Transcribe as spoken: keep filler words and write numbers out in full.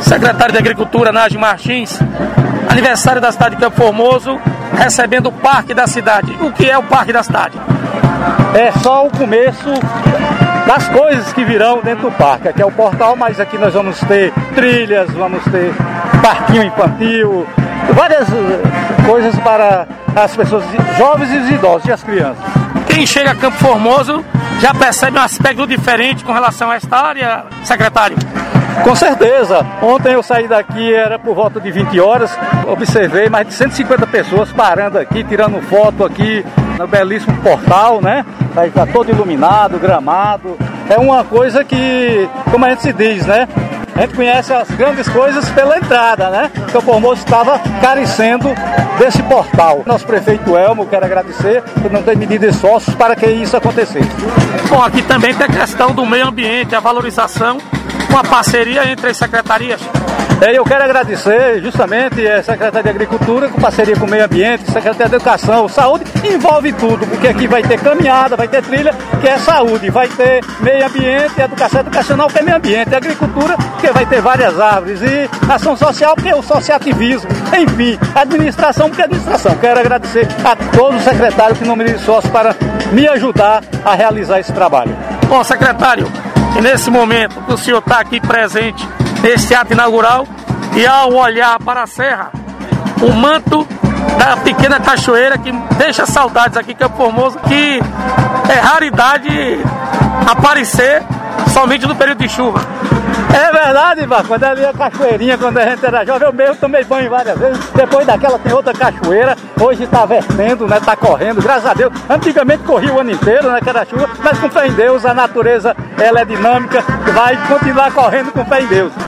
Secretário de Agricultura, Nágio Martins, aniversário da cidade de Campo Formoso, recebendo o Parque da Cidade. O que é o Parque da Cidade? É só o começo das coisas que virão dentro do parque. Aqui é o portal, mas aqui nós vamos ter trilhas, vamos ter parquinho infantil, várias coisas para as pessoas jovens e os idosos e as crianças. Quem chega a Campo Formoso já percebe um aspecto diferente com relação a esta área, secretário? Com certeza. Ontem eu saí daqui, era por volta de vinte horas, observei mais de cento e cinquenta pessoas parando aqui, tirando foto aqui no belíssimo portal, né? Aí está todo iluminado, gramado. É uma coisa que, como a gente se diz, né? A gente conhece as grandes coisas pela entrada, né? Campo Formoso estava carecendo desse portal. Nosso prefeito Elmo, quero agradecer por não ter medido esforços para que isso acontecesse. Bom, aqui também tem a questão do meio ambiente, a valorização, uma parceria entre as secretarias. Eu quero agradecer justamente a Secretaria de Agricultura, com parceria com o Meio Ambiente, Secretaria de Educação, Saúde, envolve tudo, porque aqui vai ter caminhada, vai ter trilha, que é saúde, vai ter meio ambiente, educação educacional, que é meio ambiente, agricultura, que vai ter várias árvores, e ação social, que é o sociativismo, enfim, administração, que é administração. Quero agradecer a todos os secretários que não me dão sócio para me ajudar a realizar esse trabalho. Bom, secretário, e nesse momento que o senhor está aqui presente neste ato inaugural, e ao olhar para a serra, o manto da pequena cachoeira que deixa saudades aqui em Campo Formoso, que é raridade aparecer somente no período de chuva. É verdade, Marco, quando ali a cachoeirinha, quando a gente era jovem, eu mesmo tomei banho várias vezes, depois daquela tem outra cachoeira, hoje está vertendo, né, está correndo, graças a Deus. Antigamente corria o ano inteiro, né, que era chuva, mas com fé em Deus, a natureza ela é dinâmica, vai continuar correndo com fé em Deus.